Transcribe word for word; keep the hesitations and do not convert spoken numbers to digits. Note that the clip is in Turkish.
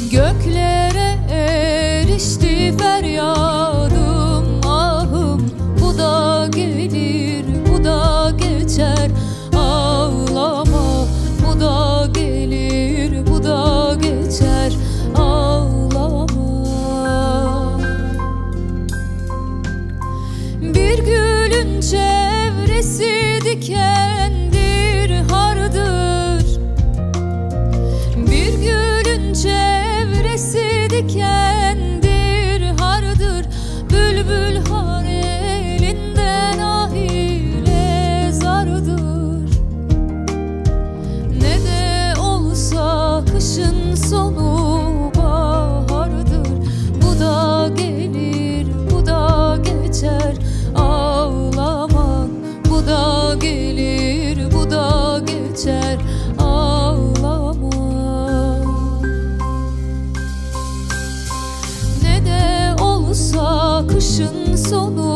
Göklere erişti feryadım, ahım. Bu da gelir, bu da geçer. Ağlama, bu da gelir, bu da geçer. Ağlama. Bir gülün çevresi dikendir, hardır. Bir gülün çevresi dikendir, hardır. Bülbül har elinden ah ile zardır. Ne de olsa kışın sonu bahardır. Bu da gelir, bu da geçer. Ağlaman, bu da gelir, bu da geçer. Ağlama. Ne de olsa kışın sonu